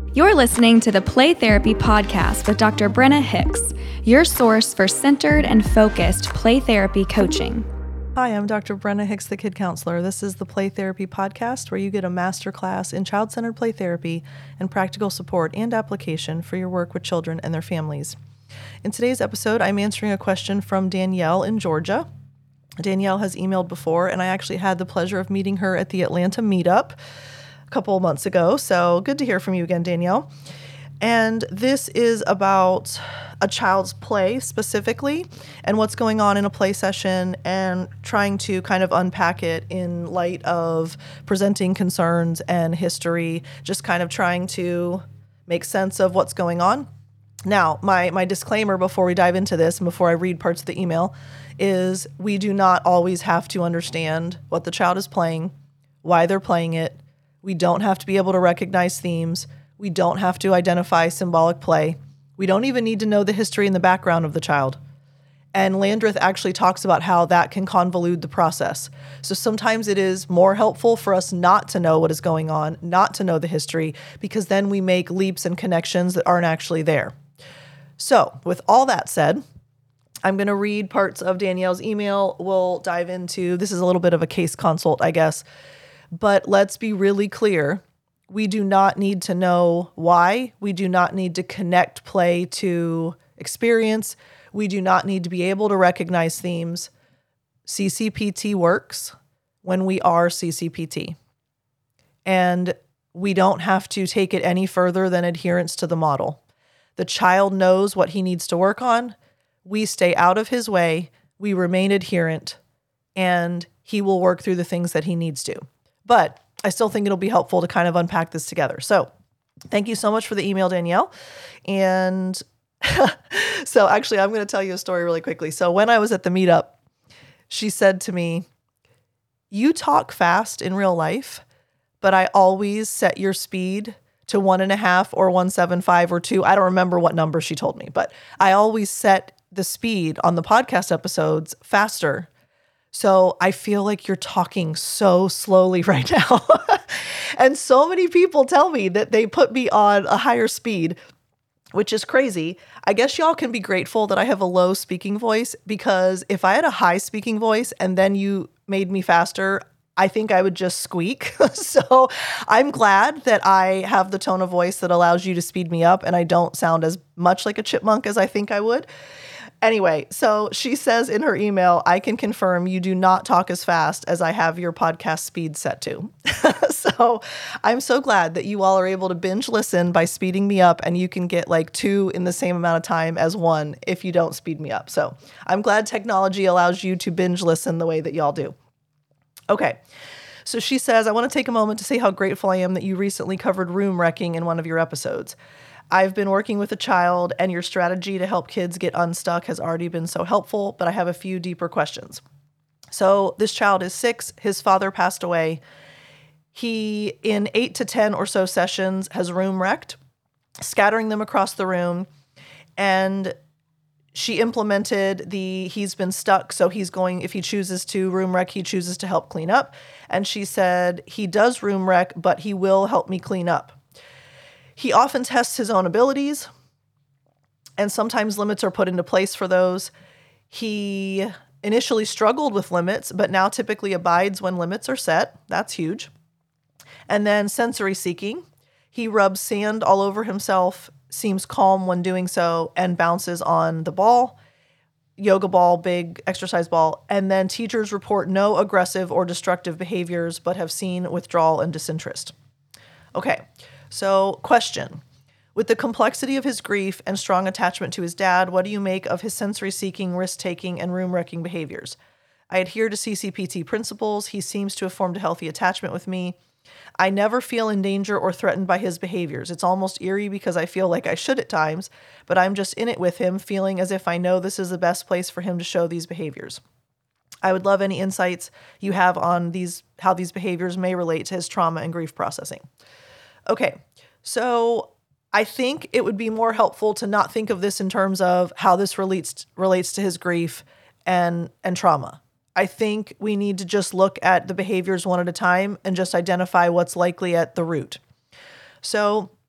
You're listening to the Play Therapy Podcast with Dr. Brenna Hicks, your source for centered and focused play therapy coaching. Hi, I'm Dr. Brenna Hicks, the Kid Counselor. This is the Play Therapy Podcast, where you get a masterclass in child-centered play therapy and practical support and application for your work with children and their families. In today's episode, I'm answering a question from Danielle in Georgia. Danielle has emailed before, and I actually had the pleasure of meeting her at the Atlanta meetup a couple of months ago. So good to hear from you again, Danielle. And this is about a child's play specifically and what's going on in a play session and trying to kind of unpack it in light of presenting concerns and history, just kind of trying to make sense of what's going on. Now, my disclaimer before we dive into this and before I read parts of the email is we do not always have to understand what the child is playing, why they're playing it. We don't have to be able to recognize themes. We don't have to identify symbolic play. We don't even need to know the history and the background of the child. And Landreth actually talks about how that can convolute the process. So sometimes it is more helpful for us not to know what is going on, not to know the history, because then we make leaps and connections that aren't actually there. So with all that said, I'm going to read parts of Danielle's email. We'll dive into, this is a little bit of a case consult, I guess. But let's be really clear. We do not need to know why. We do not need to connect play to experience. We do not need to be able to recognize themes. CCPT works when we are CCPT. And we don't have to take it any further than adherence to the model. The child knows what he needs to work on. We stay out of his way. We remain adherent. And he will work through the things that he needs to. But I still think it'll be helpful to kind of unpack this together. So thank you so much for the email, Danielle. And so actually, I'm going to tell you a story really quickly. So when I was at the meetup, she said to me, "You talk fast in real life, but I always set your speed to 1.5 or 1.75 or 2. I don't remember what number she told me, but I always set the speed on the podcast episodes faster. So I feel like you're talking so slowly right now." And so many people tell me that they put me on a higher speed, which is crazy. I guess y'all can be grateful that I have a low speaking voice, because if I had a high speaking voice and then you made me faster, I think I would just squeak. So I'm glad that I have the tone of voice that allows you to speed me up and I don't sound as much like a chipmunk as I think I would. Anyway, so she says in her email, "I can confirm you do not talk as fast as I have your podcast speed set to." So I'm so glad that you all are able to binge listen by speeding me up, and you can get like 2 in the same amount of time as 1 if you don't speed me up. So I'm glad technology allows you to binge listen the way that y'all do. Okay. So she says, "I want to take a moment to say how grateful I am that you recently covered room wrecking in one of your episodes. I've been working with a child, and your strategy to help kids get unstuck has already been so helpful, but I have a few deeper questions." So this child is 6. His father passed away. He, in 8 to 10 or so sessions, has room wrecked, scattering them across the room. And she implemented he's been stuck, so he's going, if he chooses to room wreck, he chooses to help clean up. And she said, he does room wreck, but he will help me clean up. He often tests his own abilities, and sometimes limits are put into place for those. He initially struggled with limits, but now typically abides when limits are set. That's huge. And then sensory seeking. He rubs sand all over himself, seems calm when doing so, and bounces on the ball, yoga ball, big exercise ball. And then teachers report no aggressive or destructive behaviors, but have seen withdrawal and disinterest. Okay. So, question. With the complexity of his grief and strong attachment to his dad, what do you make of his sensory-seeking, risk-taking, and room-wrecking behaviors? I adhere to CCPT principles. He seems to have formed a healthy attachment with me. I never feel in danger or threatened by his behaviors. It's almost eerie because I feel like I should at times, but I'm just in it with him, feeling as if I know this is the best place for him to show these behaviors. I would love any insights you have on how these behaviors may relate to his trauma and grief processing. Okay, so I think it would be more helpful to not think of this in terms of how this relates to his grief and trauma. I think we need to just look at the behaviors one at a time and just identify what's likely at the root. So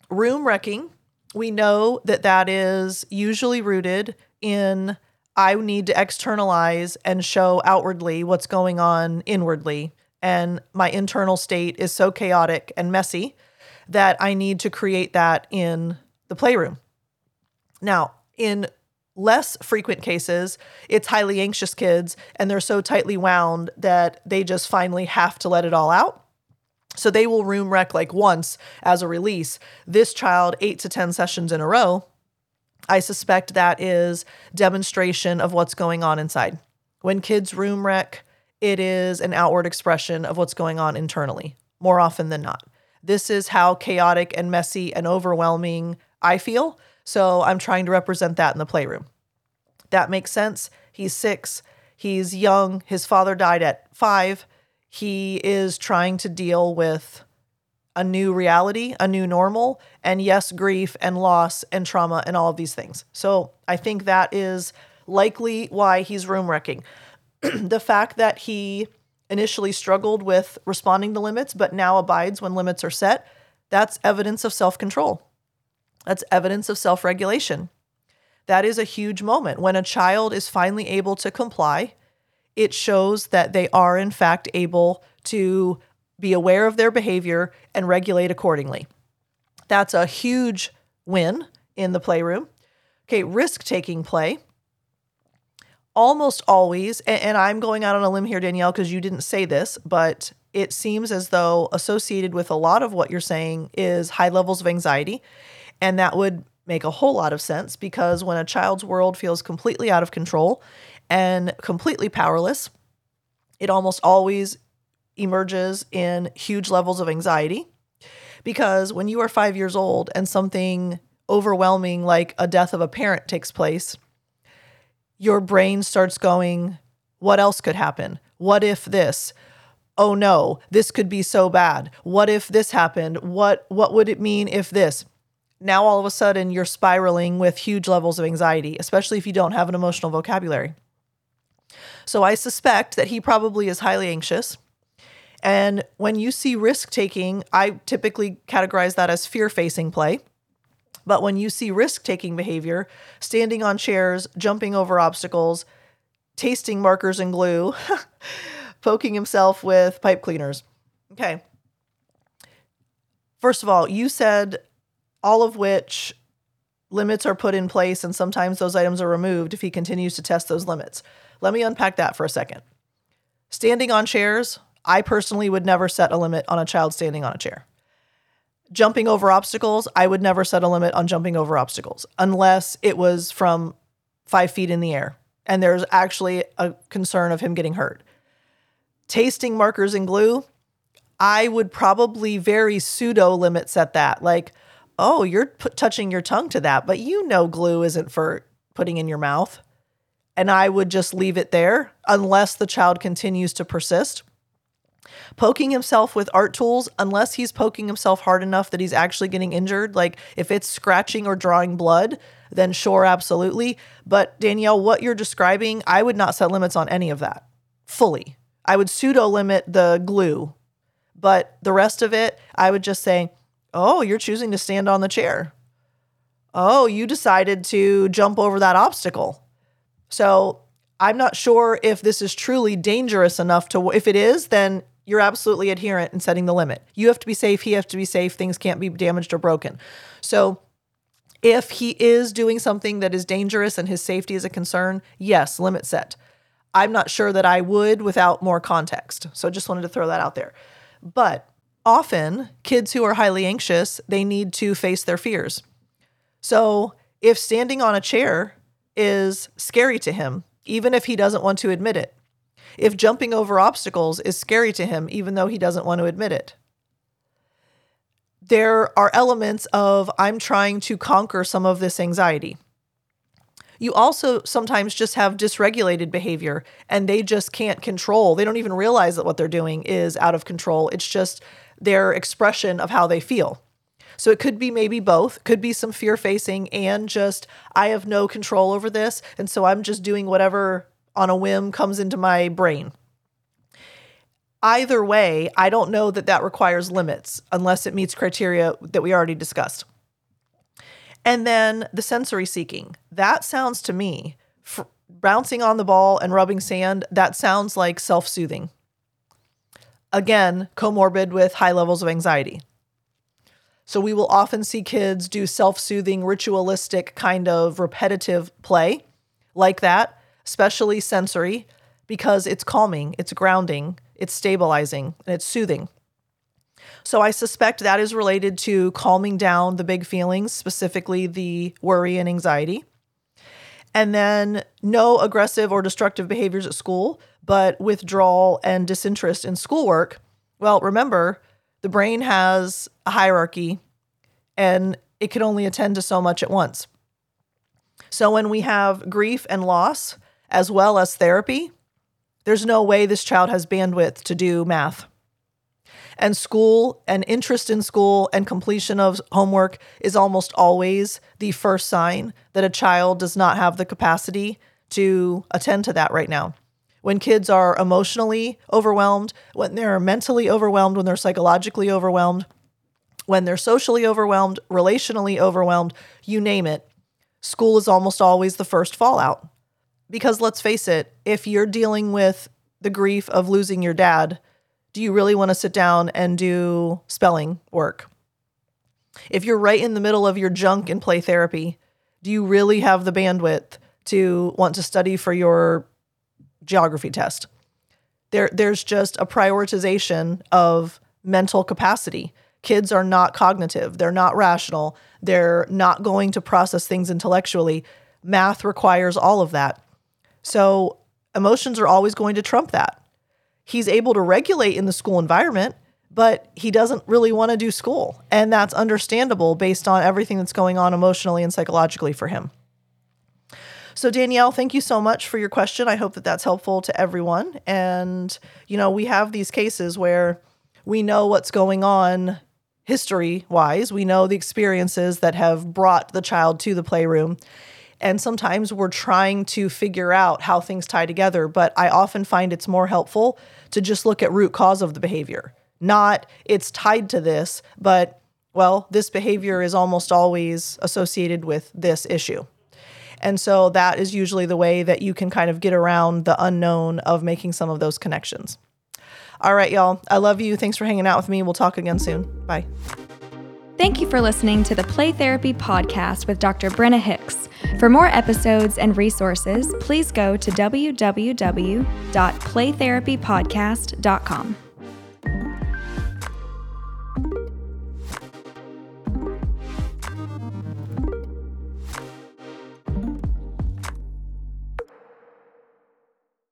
Room wrecking, we know that that is usually rooted in I need to externalize and show outwardly what's going on inwardly. And my internal state is so chaotic and messy that I need to create that in the playroom. Now, in less frequent cases, it's highly anxious kids and they're so tightly wound that they just finally have to let it all out. So they will room wreck like once as a release. This child, 8 to 10 sessions in a row, I suspect that is demonstration of what's going on inside. When kids room wreck, it is an outward expression of what's going on internally, more often than not. This is how chaotic and messy and overwhelming I feel. So I'm trying to represent that in the playroom. That makes sense. He's 6. He's young. His father died at 5. He is trying to deal with a new reality, a new normal, and yes, grief and loss and trauma and all of these things. So I think that is likely why he's room wrecking. The fact that he initially struggled with responding to limits, but now abides when limits are set, that's evidence of self-control. That's evidence of self-regulation. That is a huge moment. When a child is finally able to comply, it shows that they are in fact able to be aware of their behavior and regulate accordingly. That's a huge win in the playroom. Okay, risk-taking play. Almost always, and I'm going out on a limb here, Danielle, because you didn't say this, but it seems as though associated with a lot of what you're saying is high levels of anxiety. And that would make a whole lot of sense because when a child's world feels completely out of control and completely powerless, it almost always emerges in huge levels of anxiety. Because when you are 5 years old and something overwhelming like a death of a parent takes place, your brain starts going, what else could happen? What if this? Oh no, this could be so bad. What if this happened? What would it mean if this? Now all of a sudden you're spiraling with huge levels of anxiety, especially if you don't have an emotional vocabulary. So I suspect that he probably is highly anxious. And when you see risk-taking, I typically categorize that as fear-facing play. But when you see risk-taking behavior, standing on chairs, jumping over obstacles, tasting markers and glue, poking himself with pipe cleaners. Okay. First of all, you said all of which limits are put in place and sometimes those items are removed if he continues to test those limits. Let me unpack that for a second. Standing on chairs, I personally would never set a limit on a child standing on a chair. Jumping over obstacles, I would never set a limit on jumping over obstacles unless it was from 5 feet in the air and there's actually a concern of him getting hurt. Tasting markers and glue, I would probably very pseudo limit set that. Like, oh, you're touching your tongue to that, but you know glue isn't for putting in your mouth. And I would just leave it there unless the child continues to persist. Poking himself with art tools, unless he's poking himself hard enough that he's actually getting injured. Like if it's scratching or drawing blood, then sure, absolutely. But Danielle, what you're describing, I would not set limits on any of that fully. I would pseudo limit the glue, but the rest of it, I would just say, oh, you're choosing to stand on the chair. Oh, you decided to jump over that obstacle. So I'm not sure if this is truly dangerous enough to, if it is, then you're absolutely adherent in setting the limit. You have to be safe. He has to be safe. Things can't be damaged or broken. So if he is doing something that is dangerous and his safety is a concern, yes, limit set. I'm not sure that I would without more context. So just wanted to throw that out there. But often kids who are highly anxious, they need to face their fears. So if standing on a chair is scary to him, even if he doesn't want to admit it, if jumping over obstacles is scary to him, even though he doesn't want to admit it, there are elements of I'm trying to conquer some of this anxiety. You also sometimes just have dysregulated behavior and they just can't control. They don't even realize that what they're doing is out of control. It's just their expression of how they feel. So it could be maybe both, could be some fear facing and just, I have no control over this. And so I'm just doing whatever on a whim comes into my brain. Either way, I don't know that that requires limits unless it meets criteria that we already discussed. And then the sensory seeking. That sounds to me, bouncing on the ball and rubbing sand, that sounds like self-soothing. Again, comorbid with high levels of anxiety. So we will often see kids do self-soothing, ritualistic kind of repetitive play like that, especially sensory, because it's calming, it's grounding, it's stabilizing, and it's soothing. So I suspect that is related to calming down the big feelings, specifically the worry and anxiety. And then no aggressive or destructive behaviors at school, but withdrawal and disinterest in schoolwork. Well, remember, the brain has a hierarchy and it can only attend to so much at once. So when we have grief and loss, as well as therapy, there's no way this child has bandwidth to do math. And school and interest in school and completion of homework is almost always the first sign that a child does not have the capacity to attend to that right now. When kids are emotionally overwhelmed, when they're mentally overwhelmed, when they're psychologically overwhelmed, when they're socially overwhelmed, relationally overwhelmed, you name it, school is almost always the first fallout. Because let's face it, if you're dealing with the grief of losing your dad, do you really want to sit down and do spelling work? If you're right in the middle of your junk in play therapy, do you really have the bandwidth to want to study for your geography test? There's just a prioritization of mental capacity. Kids are not cognitive. They're not rational. They're not going to process things intellectually. Math requires all of that. So emotions are always going to trump that. He's able to regulate in the school environment, but he doesn't really want to do school. And that's understandable based on everything that's going on emotionally and psychologically for him. So Danielle, thank you so much for your question. I hope that that's helpful to everyone. And, we have these cases where we know what's going on history-wise. We know the experiences that have brought the child to the playroom. And sometimes we're trying to figure out how things tie together, but I often find it's more helpful to just look at root cause of the behavior. Not it's tied to this, but, this behavior is almost always associated with this issue. And so that is usually the way that you can kind of get around the unknown of making some of those connections. All right, y'all. I love you. Thanks for hanging out with me. We'll talk again soon. Bye. Thank you for listening to the Play Therapy Podcast with Dr. Brenna Hicks. For more episodes and resources, please go to www.playtherapypodcast.com.